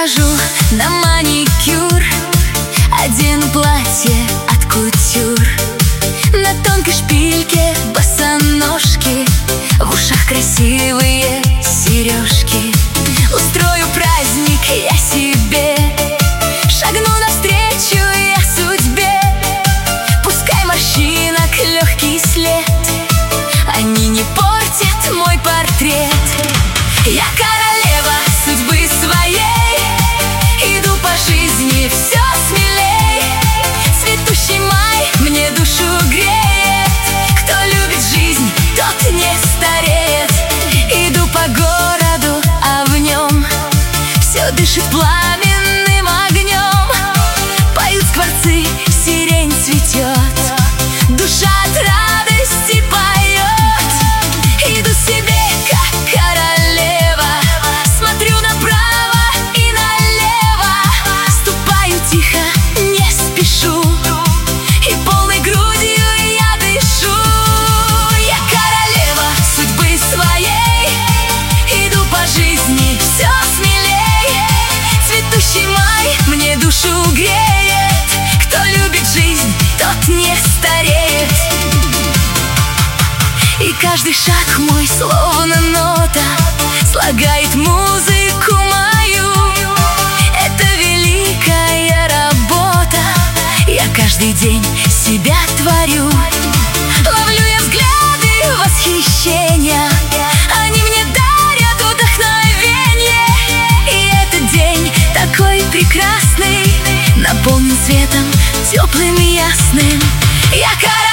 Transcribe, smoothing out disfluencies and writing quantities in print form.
схожу на маникюр, одену платье от кутюр, на тонкой шпильке босоножки, в ушах красивые сережки. Устрою праздник я себе, шагну навстречу я судьбе. Пускай морщинок легкий след, они не портят мой портрет. Я королева судьбы своей, иду по жизни все смелей. Цветущий май мне душу греет, кто любит жизнь, тот не стареет. Иду по городу, а в нем все дышит пламенным огнем. Поют скворцы, сирень цветет, душа от радости поет. Иду себе как королева, смотрю направо и налево, ступаю тихо, не спешу, и полной грудью я дышу. Я королева судьбы своей, иду по жизни все смелей. Цветущий май мне душу греет, кто любит жизнь, тот не стареет. И каждый шаг мой словно нота слагает музыку мою. Это великая работа, я каждый день себя творю. Ловлю я взгляды восхищения, они мне дарят вдохновение. И этот день такой прекрасный, наполнен светом теплым и ясным. Я королева